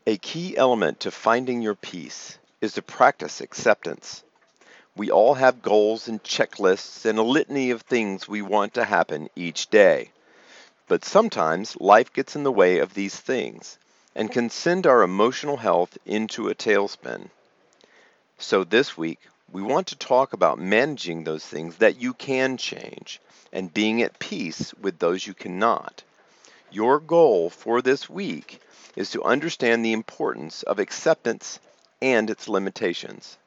A key element to finding your peace is to practice acceptance. We all have goals and checklists and a litany of things we want to happen each day. But sometimes life gets in the way of these things and can send our emotional health into a tailspin. So this week, we want to talk about managing those things that you can change and being at peace with those you cannot. Your goal for this week is to understand the importance of acceptance and its limitations.